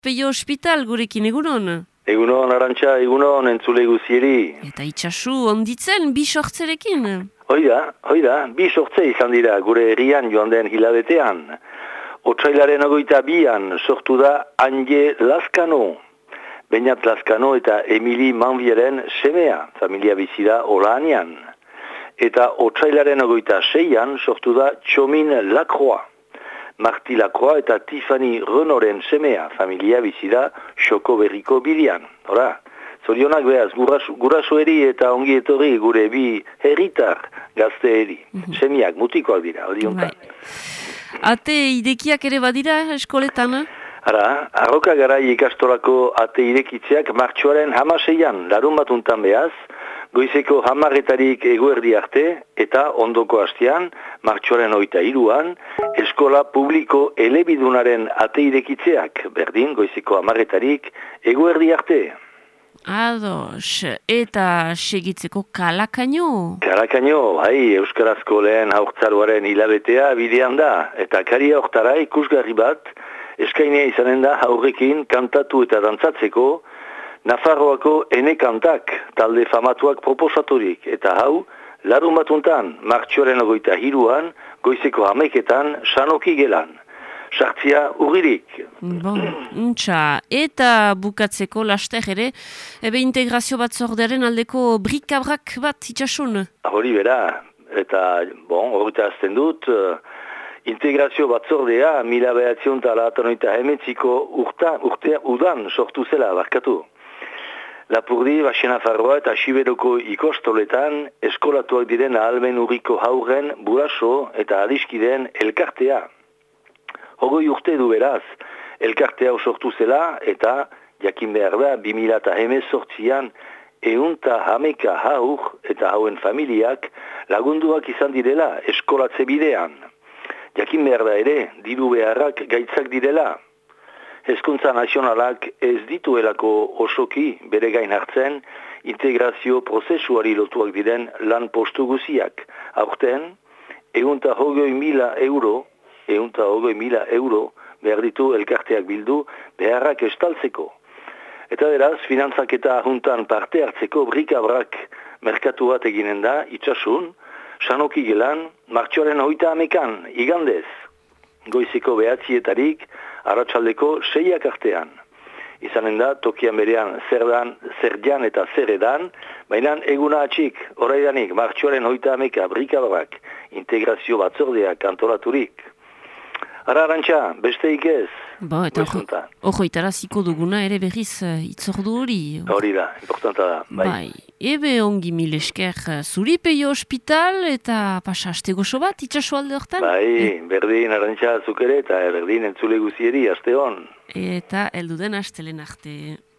Peio Hospital gurekin egunon. Egunon, Arantxa, egunon, entzule guzieri. Eta itxasu onditzen, bi sortzerekin. Hoida, bi sortze izan dira gure herrian joan den hilabetean. Otsailaren 22an sortu da Anje Lazkano. Beñat Lazkano eta Emili Manvieren semea, familia bizida Olaanian. Eta otsailaren 26an sortu da Txomin Lacroix. Marti Lacroix eta Tiffany Renoren semea, familia bizida Xoko Berriko bidian. Hora, zorionak behaz, gurasoeri eta ongi etorri gure bi herritar gazteeri. Semiak, mutikoak dira, hori hontan. Ate idekiak ere badira eskoletan? Ara, Arroka Garai ikastolako ate irekitzeak martxoaren 16an, larun batuntan behaz, goizeko 10 eguerdi arte eta ondoko hastean, martxoaren 23an, eskola publiko elebidunaren ate irekitzeak, berdin goizeko 10 eguerdi arte. Ados, eta segitzeko kalakaino? Kalakaino, euskarazko lehen haurtzaroaren hilabetea bidean da, eta karia hortara ikusgarri bat, eskainea izanen da haurrekin kantatu eta dantzatzeko, Nafarroako ene kantak talde famatuak proposaturik, eta hau, larun batuntan, martxoaren 23an, goizeko 11etan, Sanoki gelan. Sartzia urririk. Eta bukatzeko laster ere, integrazio batzordearen aldeko brikabrak bat itxasun? Hori bera, eta horreta azten dut, integrazio batzordea, 1998ko udan sortu zela barkatu. Lapurdi, Baxena Farroa eta Xiberoko ikostoletan eskolatuak diren ahalmen urriko hauren buraso eta adiskideen elkartea. Hogoi urte du beraz, elkartea sortu zela eta jakin behar da 2018an 111 haur eta hauen familiak lagunduak izan direla eskolatze bidean. Jakin behar da ere, diru beharrak gaitzak direla. Hezkuntza nazionalak ez dituelako osoki bere gain hartzen integrazio prozesuari lotuak diren lan postu guziak. Aurten, 120.000 euro behar ditu elkarteak bildu beharrak estaltzeko. Eta beraz, finantzak eta juntan parte hartzeko brikabrak merkatu bat eginen da, itxasun, Sanoki gelan, martxoaren 30an, igandez. Goizeko 9 arratsaldeko 6 artean. Izanen da, tokian berean zerdian eta zeredan, baina eguna atxik, oraidanik, martxoaren 30 brikabrak, integrazio batzordeak antolaturik. Ara, Arantxa, besteik ez. Eta hoitaraziko duguna ere berriz itzordu hori. Hori da, importanta da. Bai. Ebe ongi mil esker zuri Peio Hospital eta pasa aste gozo bat itxaso alde hortan? Bai, berdin Arantxa zukere eta berdin entzule guzieri, aste hon. Eta elduden astelen arte.